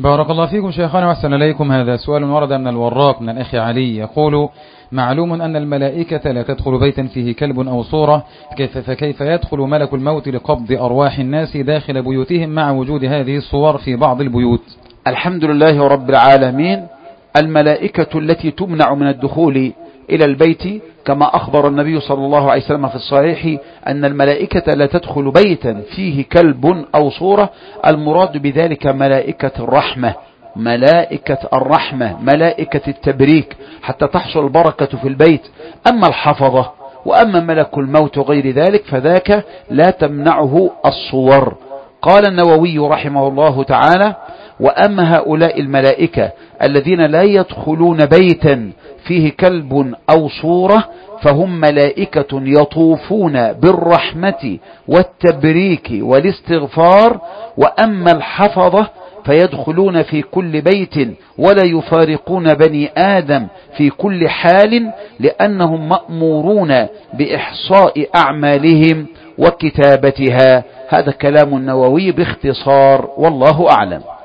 بارك الله فيكم شيخنا وأحسن إليكم. هذا سؤال ورد من الوراق من الأخ علي يقول: معلوم أن الملائكة لا تدخل بيتا فيه كلب أو صورة، فكيف يدخل ملك الموت لقبض أرواح الناس داخل بيوتهم مع وجود هذه الصور في بعض البيوت؟ الحمد لله رب العالمين. الملائكة التي تمنع من الدخول إلى البيت كما أخبر النبي صلى الله عليه وسلم في الصحيح أن الملائكة لا تدخل بيتا فيه كلب أو صورة، المراد بذلك ملائكة الرحمة، ملائكة الرحمة، ملائكة التبريك حتى تحصل البركة في البيت. أما الحفظة وأما ملك الموت وغير ذلك فذاك لا تمنعه الصور. قال النووي رحمه الله تعالى: وأما هؤلاء الملائكة الذين لا يدخلون بيتا فيه كلب أو صورة فهم ملائكة يطوفون بالرحمة والتبريك والاستغفار. وأما الحفظة فيدخلون في كل بيت ولا يفارقون بني آدم في كل حال، لأنهم مأمورون بإحصاء أعمالهم وكتابتها. هذا كلام النووي باختصار، والله أعلم.